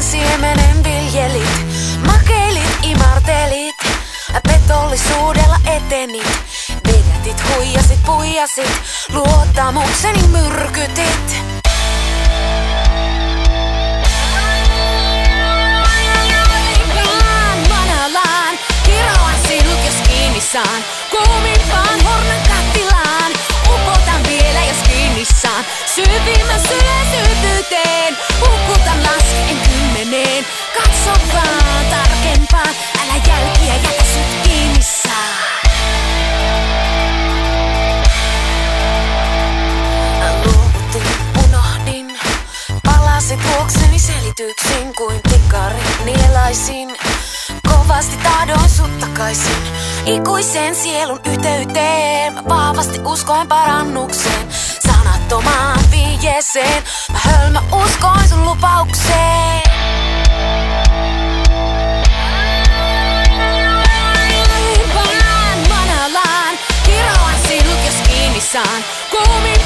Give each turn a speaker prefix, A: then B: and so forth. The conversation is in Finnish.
A: siemenen viljelit, makeilit, imartelit, petollisuudella etenit, vedätit, huijasit, puijasit, luottamukseni myrkytit. Manalaan, kiroan sinut jos kiinni saan, kuumimpaan hornan kattilaan, upotan vielä jos kiinni saan, syvimmän sylen syvyyteen, hukutan lasken 10, katso vaan tarkempaan, älä jälkiä jätä sut kiinni saan. Luovutin, unohdin, palasit luokseni selityksin kuin tikari nielaisin. Kovasti tahdon sut takaisin, ikuiseen sielun yhteyteen. Mä vahvasti uskoin parannukseen, sanattomaan vihjeeseen. Mä hölmö uskoin sun lupaukseen. Manalaan, kiroan sinut jos kiinni saan, kuumin